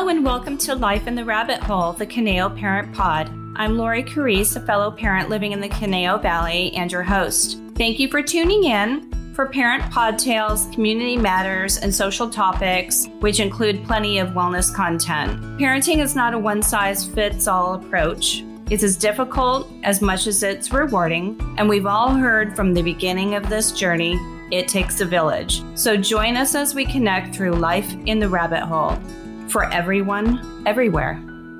Hello and welcome to Life in the Rabbit Hole, the Conejo Parent Pod. I'm Lori Carice, a fellow parent living in the Conejo Valley and your host. Thank you for tuning in for Parent Pod Tales, community matters, and social topics, which include plenty of wellness content. Parenting is not a one-size-fits-all approach. It's as difficult as much as it's rewarding, and we've all heard from the beginning of this journey, it takes a village. So join us as we connect through Life in the Rabbit Hole. For everyone, everywhere.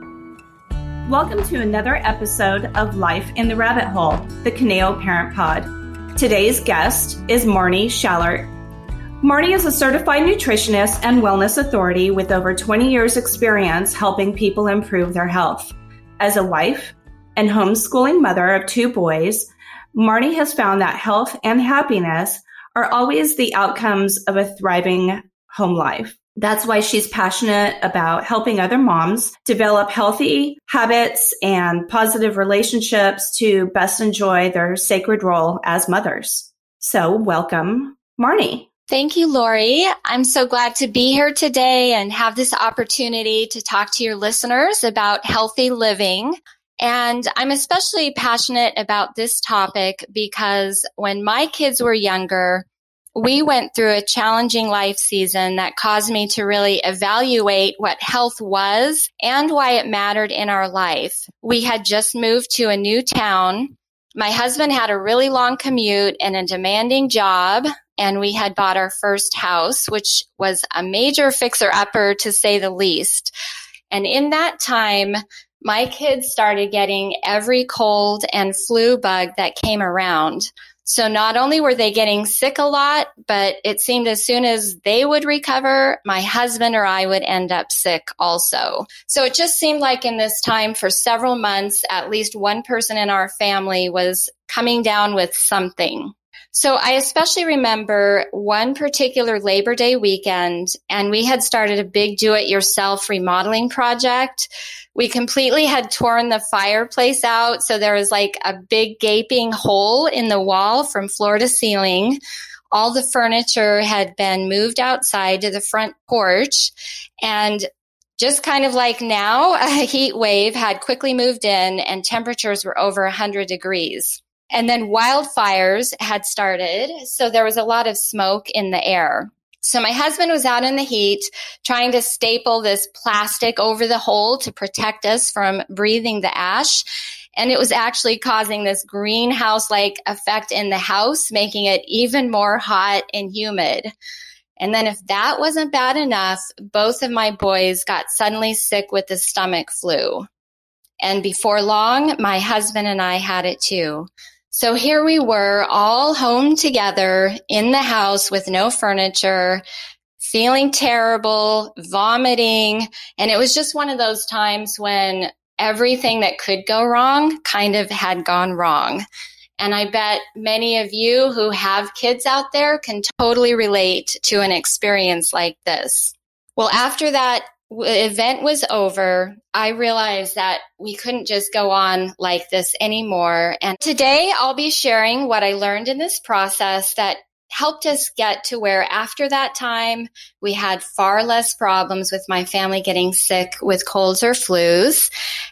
Welcome to another episode of Life in the Rabbit Hole, the Conejo Parent Pod. Today's guest is Marnie Schallert. Marnie is a certified nutritionist and wellness authority with over 20 years experience helping people improve their health. As a wife and homeschooling mother of 2 boys, Marnie has found that health and happiness are always the outcomes of a thriving home life. That's why she's passionate about helping other moms develop healthy habits and positive relationships to best enjoy their sacred role as mothers. So welcome, Marnie. Thank you, Lori. I'm so glad to be here today and have this opportunity to talk to your listeners about healthy living. And I'm especially passionate about this topic because when my kids were younger, we went through a challenging life season that caused me to really evaluate what health was and why it mattered in our life. We had just moved to a new town. My husband had a really long commute and a demanding job, and we had bought our first house, which was a major fixer-upper to say the least. And in that time, my kids started getting every cold and flu bug that came around. So not only were they getting sick a lot, but it seemed as soon as they would recover, my husband or I would end up sick also. So it just seemed like in this time for several months, at least one person in our family was coming down with something. So I especially remember one particular Labor Day weekend, and we had started a big do-it-yourself remodeling project. We completely had torn the fireplace out, so there was like a big gaping hole in the wall from floor to ceiling. All the furniture had been moved outside to the front porch, and just kind of like now, a heat wave had quickly moved in, and temperatures were over 100 degrees. And then wildfires had started, so there was a lot of smoke in the air. So my husband was out in the heat trying to staple this plastic over the hole to protect us from breathing the ash. And it was actually causing this greenhouse-like effect in the house, making it even more hot and humid. And then if that wasn't bad enough, both of my boys got suddenly sick with the stomach flu. And before long, my husband and I had it too. So here we were all home together in the house with no furniture, feeling terrible, vomiting. And it was just one of those times when everything that could go wrong kind of had gone wrong. And I bet many of you who have kids out there can totally relate to an experience like this. Well, after that event was over, I realized that we couldn't just go on like this anymore. And today I'll be sharing what I learned in this process that helped us get to where after that time, we had far less problems with my family getting sick with colds or flus.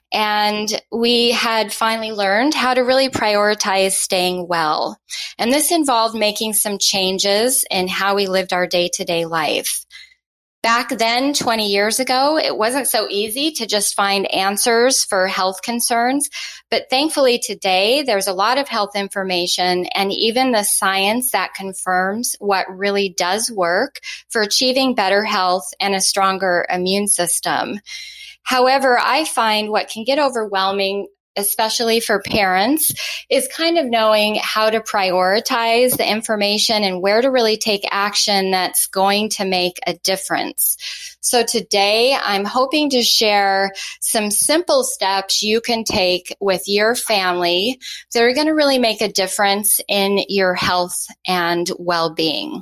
And we had finally learned how to really prioritize staying well. And this involved making some changes in how we lived our day-to-day life. Back then, 20 years ago, it wasn't so easy to just find answers for health concerns. But thankfully today, there's a lot of health information and even the science that confirms what really does work for achieving better health and a stronger immune system. However, I find what can get overwhelming, especially for parents, is kind of knowing how to prioritize the information and where to really take action that's going to make a difference. So today, I'm hoping to share some simple steps you can take with your family that are going to really make a difference in your health and well-being.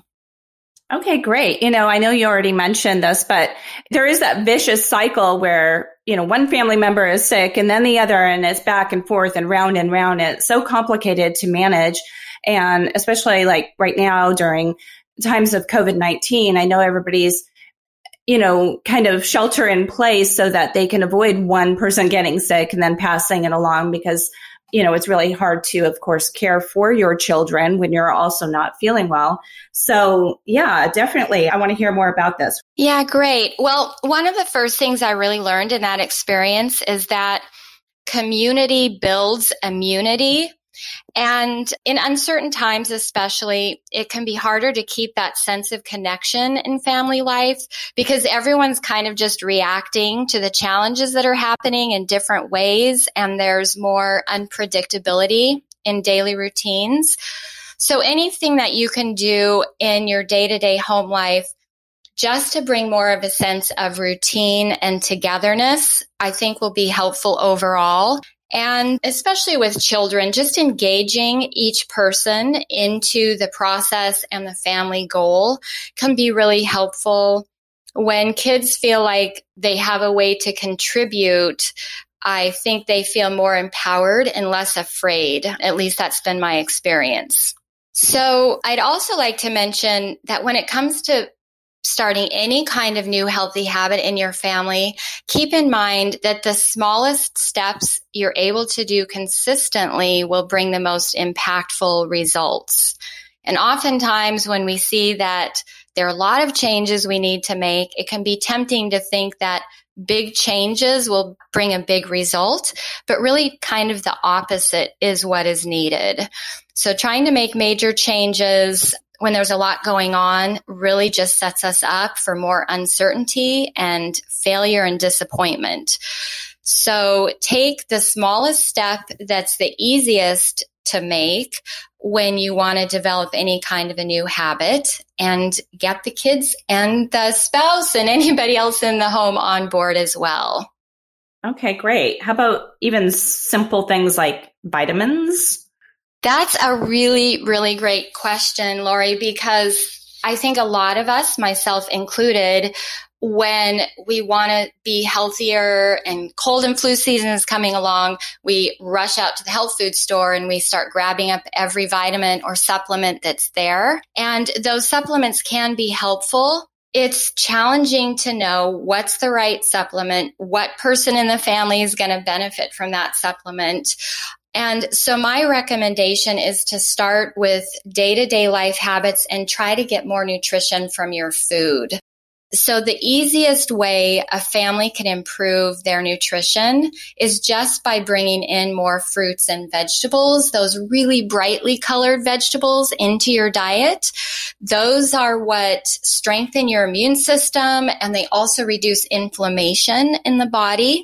Okay, great. I know you already mentioned this, but there is that vicious cycle where, one family member is sick and then the other, and it's back and forth and round and round. It's so complicated to manage. And especially like right now during times of COVID-19, I know everybody's kind of shelter in place so that they can avoid one person getting sick and then passing it along, because it's really hard to, of course, care for your children when you're also not feeling well. So yeah, definitely. I want to hear more about this. Yeah, great. Well, one of the first things I really learned in that experience is that community builds immunity. And in uncertain times, especially, it can be harder to keep that sense of connection in family life because everyone's kind of just reacting to the challenges that are happening in different ways. And there's more unpredictability in daily routines. So anything that you can do in your day-to-day home life just to bring more of a sense of routine and togetherness, I think will be helpful overall. And especially with children, just engaging each person into the process and the family goal can be really helpful. When kids feel like they have a way to contribute, I think they feel more empowered and less afraid. At least that's been my experience. So I'd also like to mention that when it comes to starting any kind of new healthy habit in your family, keep in mind that the smallest steps you're able to do consistently will bring the most impactful results. And oftentimes when we see that there are a lot of changes we need to make, it can be tempting to think that big changes will bring a big result, but really kind of the opposite is what is needed. So trying to make major changes when there's a lot going on really just sets us up for more uncertainty and failure and disappointment. So take the smallest step that's the easiest to make when you want to develop any kind of a new habit and get the kids and the spouse and anybody else in the home on board as well. Okay, great. How about even simple things like vitamins? That's a really, really great question, Lori, because I think a lot of us, myself included, when we want to be healthier and cold and flu season is coming along, we rush out to the health food store and we start grabbing up every vitamin or supplement that's there. And those supplements can be helpful. It's challenging to know what's the right supplement, what person in the family is going to benefit from that supplement. And so my recommendation is to start with day-to-day life habits and try to get more nutrition from your food. So the easiest way a family can improve their nutrition is just by bringing in more fruits and vegetables, those really brightly colored vegetables into your diet. Those are what strengthen your immune system, and they also reduce inflammation in the body.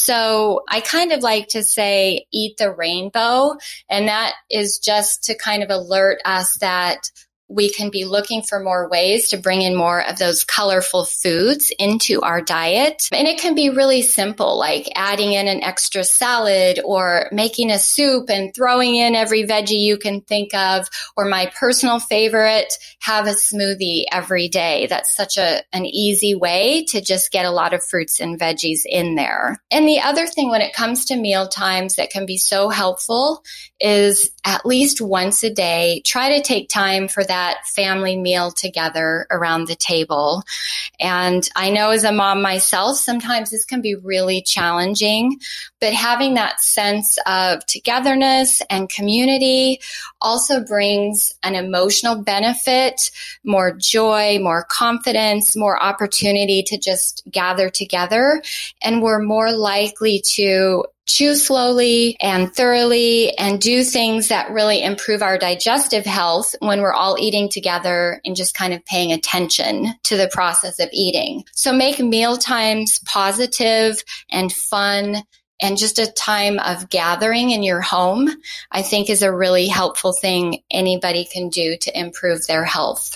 So I kind of like to say, eat the rainbow. And that is just to kind of alert us that we can be looking for more ways to bring in more of those colorful foods into our diet. And it can be really simple, like adding in an extra salad or making a soup and throwing in every veggie you can think of. Or my personal favorite, have a smoothie every day. That's such an easy way to just get a lot of fruits and veggies in there. And the other thing when it comes to meal times that can be so helpful is at least once a day, try to take time for that family meal together around the table. And I know as a mom myself, sometimes this can be really challenging, but having that sense of togetherness and community also brings an emotional benefit, more joy, more confidence, more opportunity to just gather together. And we're more likely to chew slowly and thoroughly and do things that really improve our digestive health when we're all eating together and just kind of paying attention to the process of eating. So make meal times positive and fun and just a time of gathering in your home, I think is a really helpful thing anybody can do to improve their health.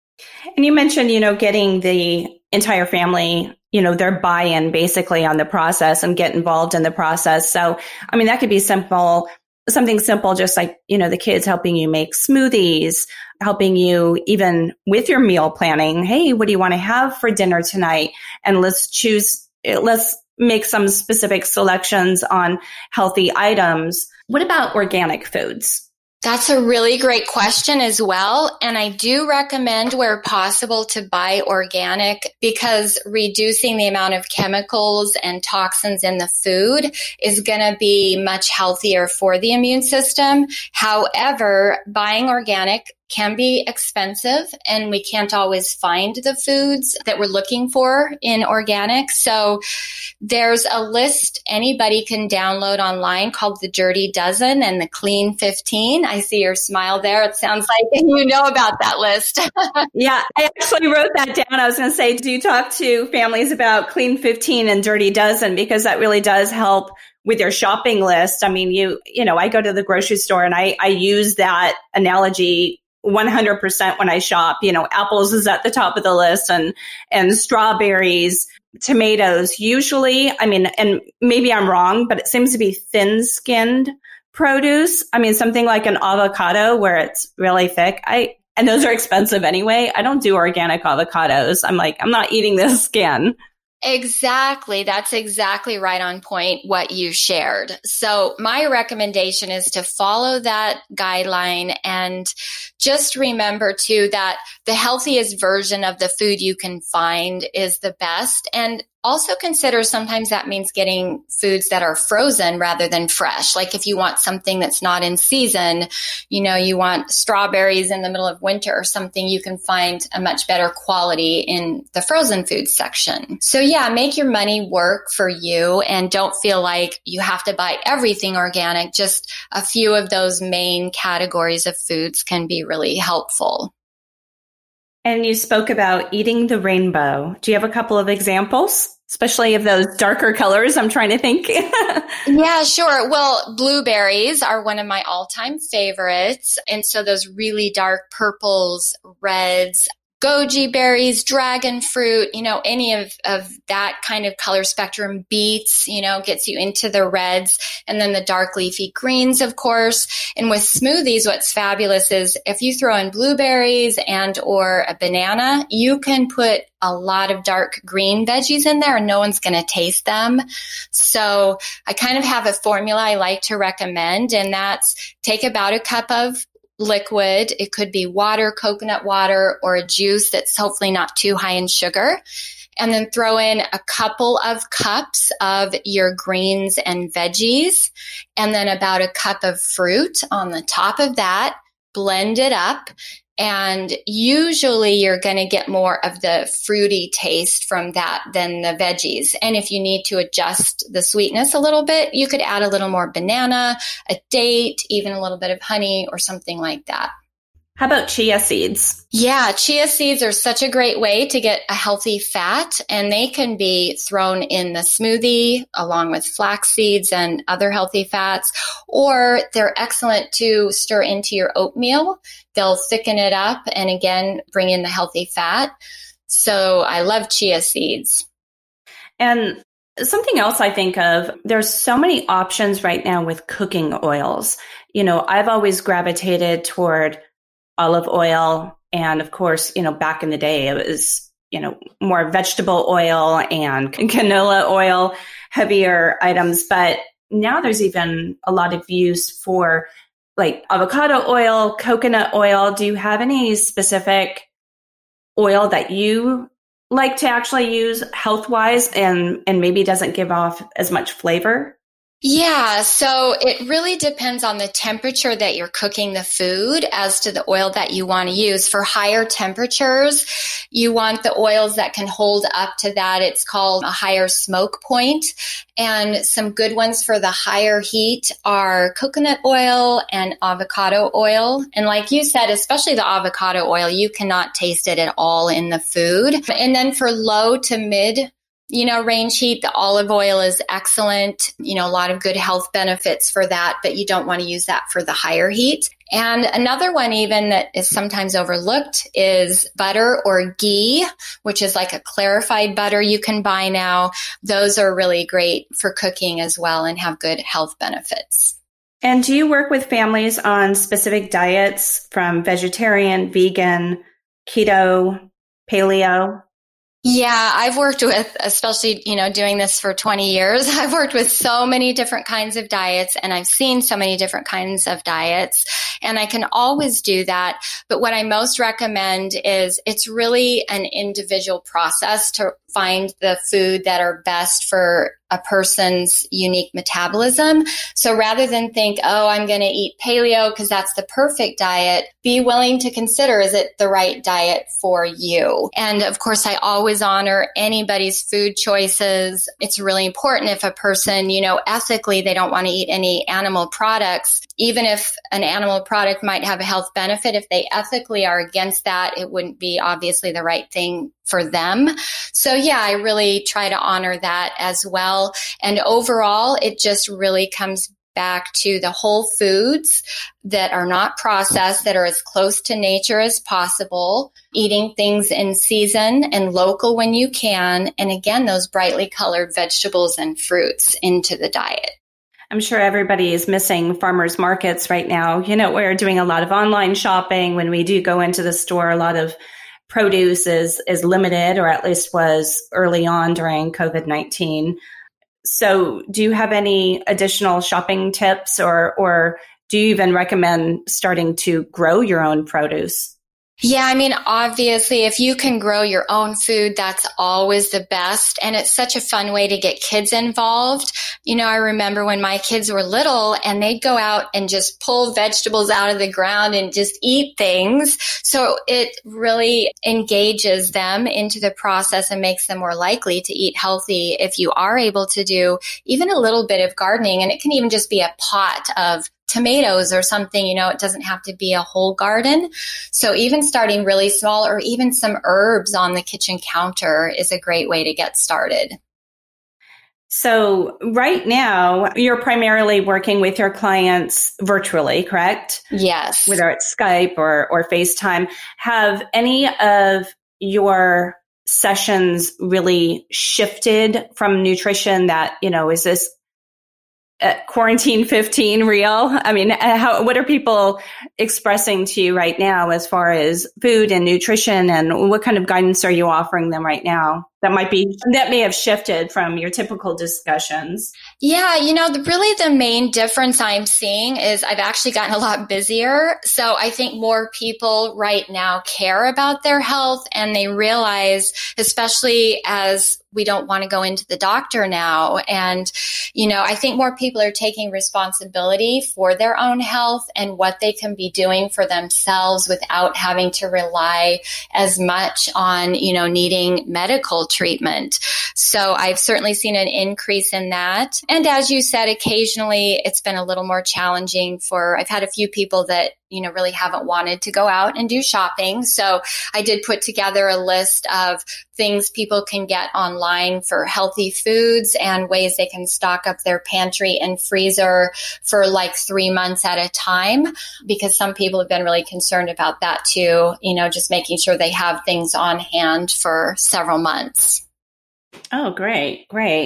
And you mentioned, getting the entire family, their buy-in basically on the process and get involved in the process. So, that could be something simple, just like, the kids helping you make smoothies, helping you even with your meal planning. Hey, what do you want to have for dinner tonight? And let's make some specific selections on healthy items. What about organic foods? That's a really great question as well. And I do recommend where possible to buy organic because reducing the amount of chemicals and toxins in the food is going to be much healthier for the immune system. However, buying organic can be expensive and we can't always find the foods that we're looking for in organic. So there's a list anybody can download online called the Dirty Dozen and the Clean 15. I see your smile there. It sounds like you know about that list. Yeah, I actually wrote that down. I was going to say, do you talk to families about Clean 15 and Dirty Dozen? Because that really does help with your shopping list. I mean, you know, I go to the grocery store and I use that analogy 100% when I shop. You know, apples is at the top of the list and strawberries, tomatoes, usually, I mean, and maybe I'm wrong, but it seems to be thin-skinned produce. I mean, something like an avocado where it's really thick. And those are expensive anyway. I don't do organic avocados. I'm like, I'm not eating this skin. Exactly. That's exactly right on point what you shared. So my recommendation is to follow that guideline and just remember too that the healthiest version of the food you can find is the best. And also consider sometimes that means getting foods that are frozen rather than fresh. Like if you want something that's not in season, you know, you want strawberries in the middle of winter or something, you can find a much better quality in the frozen food section. So yeah, make your money work for you and don't feel like you have to buy everything organic. Just a few of those main categories of foods can be really helpful. And you spoke about eating the rainbow. Do you have a couple of examples, especially of those darker colors? I'm trying to think. Yeah, sure. Well, blueberries are one of my all-time favorites. And so those really dark purples, reds, goji berries, dragon fruit, you know, any of that kind of color spectrum, beets, you know, gets you into the reds, and then the dark leafy greens, of course. And with smoothies, what's fabulous is if you throw in blueberries and or a banana, you can put a lot of dark green veggies in there and no one's going to taste them. So I kind of have a formula I like to recommend, and that's take about a cup of liquid. It could be water, coconut water, or a juice that's hopefully not too high in sugar. And then throw in a couple of cups of your greens and veggies, and then about a cup of fruit on the top of that. Blend it up. And usually you're going to get more of the fruity taste from that than the veggies. And if you need to adjust the sweetness a little bit, you could add a little more banana, a date, even a little bit of honey or something like that. How about chia seeds? Yeah, chia seeds are such a great way to get a healthy fat, and they can be thrown in the smoothie along with flax seeds and other healthy fats, or they're excellent to stir into your oatmeal. They'll thicken it up and again, bring in the healthy fat. So I love chia seeds. And something else I think of, there's so many options right now with cooking oils. You know, I've always gravitated toward olive oil. And of course, you know, back in the day, it was, you know, more vegetable oil and canola oil, heavier items. But now there's even a lot of use for like avocado oil, coconut oil. Do you have any specific oil that you like to actually use health-wise and maybe doesn't give off as much flavor? Yeah, so it really depends on the temperature that you're cooking the food as to the oil that you want to use. For higher temperatures, you want the oils that can hold up to that. It's called a higher smoke point. And some good ones for the higher heat are coconut oil and avocado oil. And like you said, especially the avocado oil, you cannot taste it at all in the food. And then for low to mid range heat, the olive oil is excellent. A lot of good health benefits for that, but you don't want to use that for the higher heat. And another one even that is sometimes overlooked is butter or ghee, which is like a clarified butter you can buy now. Those are really great for cooking as well and have good health benefits. And do you work with families on specific diets from vegetarian, vegan, keto, paleo? Yeah, I've worked with, especially, doing this for 20 years, I've worked with so many different kinds of diets and I've seen so many different kinds of diets and I can always do that. But what I most recommend is it's really an individual process to find the food that are best for a person's unique metabolism. So rather than think, oh, I'm going to eat paleo because that's the perfect diet, be willing to consider, is it the right diet for you? And of course, I always honor anybody's food choices. It's really important if a person, ethically, they don't want to eat any animal products, even if an animal product might have a health benefit, if they ethically are against that, it wouldn't be obviously the right thing for them. So yeah, I really try to honor that as well. And overall, it just really comes back to the whole foods that are not processed, that are as close to nature as possible, eating things in season and local when you can. And again, those brightly colored vegetables and fruits into the diet. I'm sure everybody is missing farmers markets right now. We're doing a lot of online shopping. When we do go into the store, a lot of produce is limited, or at least was early on during COVID-19. So do you have any additional shopping tips or do you even recommend starting to grow your own produce? Yeah, I mean, obviously, if you can grow your own food, that's always the best. And it's such a fun way to get kids involved. I remember when my kids were little and they'd go out and just pull vegetables out of the ground and just eat things. So it really engages them into the process and makes them more likely to eat healthy if you are able to do even a little bit of gardening. And it can even just be a pot of tomatoes or something, it doesn't have to be a whole garden. So even starting really small or even some herbs on the kitchen counter is a great way to get started. So right now, you're primarily working with your clients virtually, correct? Yes. Whether it's Skype or FaceTime. Have any of your sessions really shifted from nutrition that, is this quarantine 15 real? I mean, what are people expressing to you right now as far as food and nutrition, and what kind of guidance are you offering them right now that may have shifted from your typical discussions? Yeah, really the main difference I'm seeing is I've actually gotten a lot busier. So I think more people right now care about their health, and they realize, especially as we don't want to go into the doctor now. And, I think more people are taking responsibility for their own health and what they can be doing for themselves without having to rely as much on, needing medical treatment. So I've certainly seen an increase in that. And as you said, occasionally it's been a little more challenging I've had a few people that, really haven't wanted to go out and do shopping. So I did put together a list of things people can get online for healthy foods and ways they can stock up their pantry and freezer for like 3 months at a time, because some people have been really concerned about that too, just making sure they have things on hand for several months. Oh, great.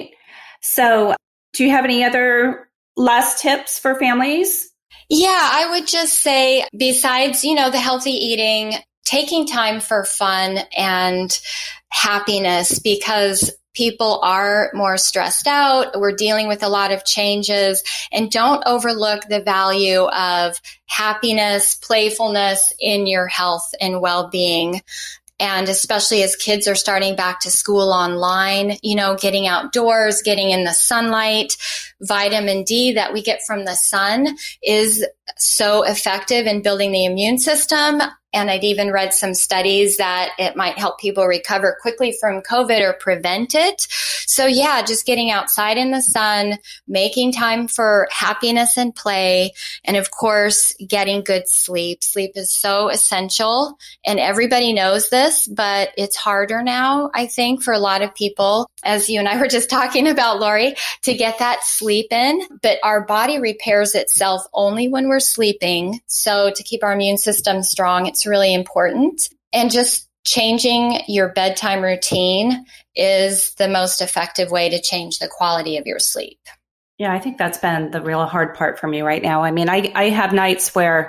So do you have any other last tips for families? Yeah, I would just say, besides, the healthy eating, taking time for fun and happiness, because people are more stressed out. We're dealing with a lot of changes, and don't overlook the value of happiness, playfulness in your health and well-being. And especially as kids are starting back to school online, getting outdoors, getting in the sunlight, vitamin D that we get from the sun is so effective in building the immune system. And I'd even read some studies that it might help people recover quickly from COVID or prevent it. So yeah, just getting outside in the sun, making time for happiness and play, and of course, getting good sleep. Sleep is so essential, and everybody knows this, but it's harder now, I think, for a lot of people, as you and I were just talking about, Lori, to get that sleep in. But our body repairs itself only when we're sleeping. So to keep our immune system strong, it's really important. And just changing your bedtime routine is the most effective way to change the quality of your sleep. Yeah, I think that's been the real hard part for me right now. I mean, I have nights where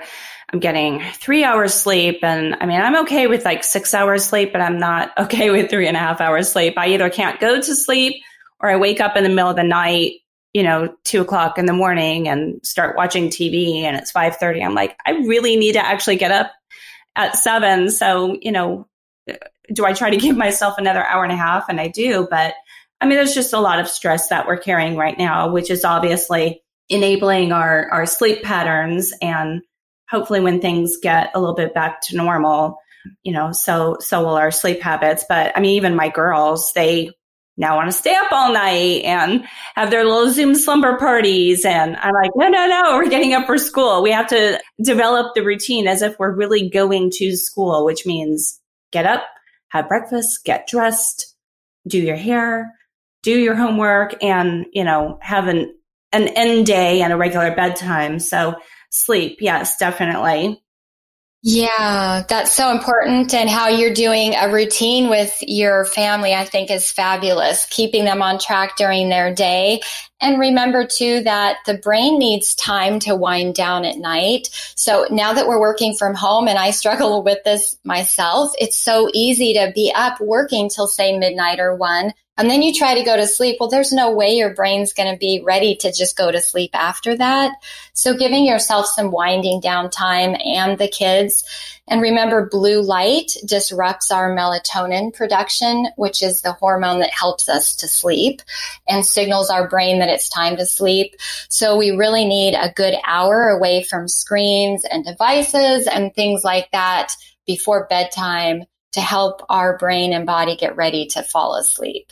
I'm getting 3 hours sleep. And I mean, I'm okay with like 6 hours sleep, but I'm not okay with 3.5 hours sleep. I either can't go to sleep or I wake up in the middle of the night, 2:00 in the morning and start watching TV and it's 5:30. I'm like, I really need to actually get up at 7. So, do I try to give myself another hour and a half? And I do, but I mean, there's just a lot of stress that we're carrying right now, which is obviously enabling our sleep patterns. And hopefully when things get a little bit back to normal, so will our sleep habits. But I mean, even my girls, they now want to stay up all night and have their little Zoom slumber parties. And I'm like, no, we're getting up for school. We have to develop the routine as if we're really going to school, which means get up, have breakfast, get dressed, do your hair, do your homework, and, have an end day and a regular bedtime. So sleep, yes, definitely. Yeah, that's so important. And how you're doing a routine with your family, I think is fabulous, keeping them on track during their day. And remember too that the brain needs time to wind down at night. So now that we're working from home, and I struggle with this myself, it's so easy to be up working till say midnight or 1. And then you try to go to sleep. Well, there's no way your brain's going to be ready to just go to sleep after that. So giving yourself some winding down time and the kids. And remember, blue light disrupts our melatonin production, which is the hormone that helps us to sleep and signals our brain that it's time to sleep. So we really need a good hour away from screens and devices and things like that before bedtime to help our brain and body get ready to fall asleep.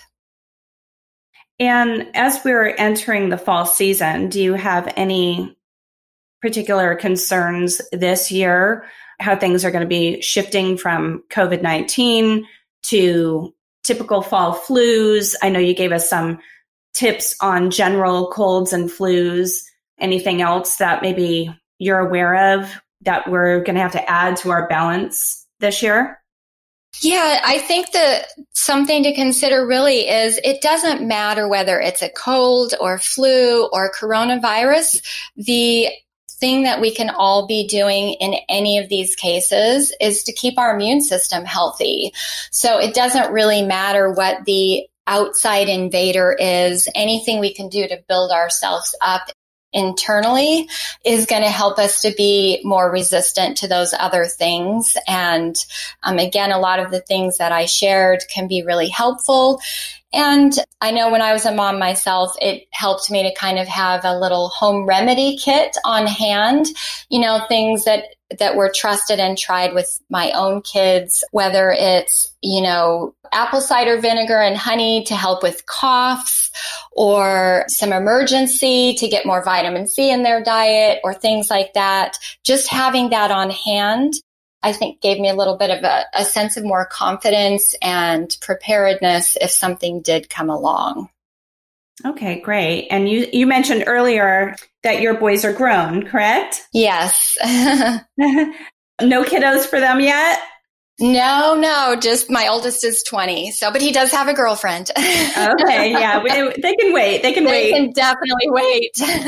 And as we're entering the fall season, do you have any particular concerns this year, how things are going to be shifting from COVID-19 to typical fall flus? I know you gave us some tips on general colds and flus. Anything else that maybe you're aware of that we're going to have to add to our balance this year? Yeah, I think that something to consider really is it doesn't matter whether it's a cold or flu or coronavirus. The thing that we can all be doing in any of these cases is to keep our immune system healthy. So it doesn't really matter what the outside invader is. Anything we can do to build ourselves up internally is going to help us to be more resistant to those other things. And again, a lot of the things that I shared can be really helpful. And I know when I was a mom myself, it helped me to kind of have a little home remedy kit on hand, things that were trusted and tried with my own kids, whether it's, apple cider vinegar and honey to help with coughs, or some emergency to get more vitamin C in their diet, or things like that. Just having that on hand, I think, gave me a little bit of a sense of more confidence and preparedness if something did come along. Okay, great. And you mentioned earlier that your boys are grown, correct? Yes. No kiddos for them yet? No, just my oldest is 20. But he does have a girlfriend. Okay, yeah, they can wait. They can definitely wait.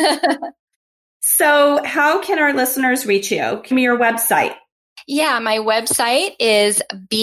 So how can our listeners reach you? Give me your website. Yeah, my website is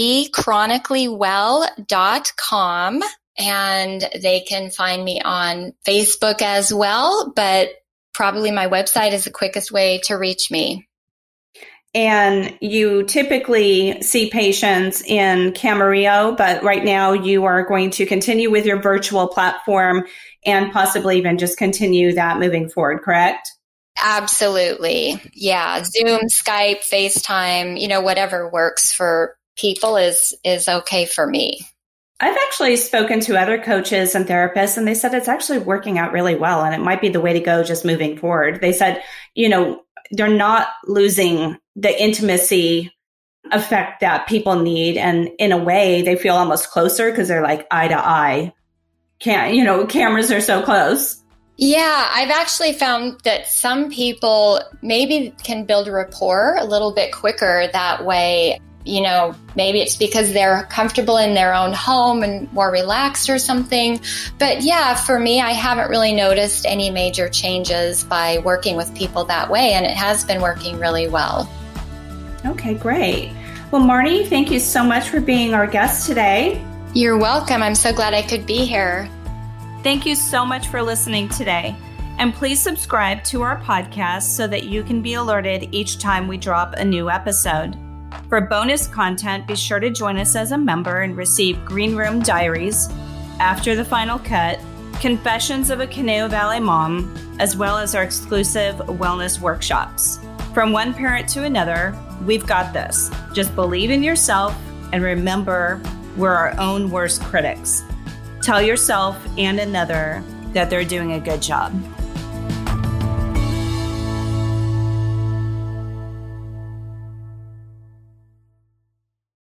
bechronicallywell.com, and they can find me on Facebook as well, but probably my website is the quickest way to reach me. And you typically see patients in Camarillo, but right now you are going to continue with your virtual platform and possibly even just continue that moving forward, correct? Absolutely. Yeah. Zoom, Skype, FaceTime, whatever works for people is okay for me. I've actually spoken to other coaches and therapists, and they said it's actually working out really well, and it might be the way to go just moving forward. They said, they're not losing the intimacy effect that people need. And in a way, they feel almost closer because they're like eye to eye. Cameras are so close. Yeah, I've actually found that some people maybe can build a rapport a little bit quicker that way. Maybe it's because they're comfortable in their own home and more relaxed or something. But yeah, for me, I haven't really noticed any major changes by working with people that way, and it has been working really well. Okay, great. Well, Marnie, thank you so much for being our guest today. You're welcome. I'm so glad I could be here. Thank you so much for listening today. And please subscribe to our podcast so that you can be alerted each time we drop a new episode. For bonus content, be sure to join us as a member and receive Green Room Diaries, After the Final Cut, Confessions of a Conejo Valley Mom, as well as our exclusive wellness workshops. From one parent to another, we've got this. Just believe in yourself and remember we're our own worst critics. Tell yourself and another that they're doing a good job.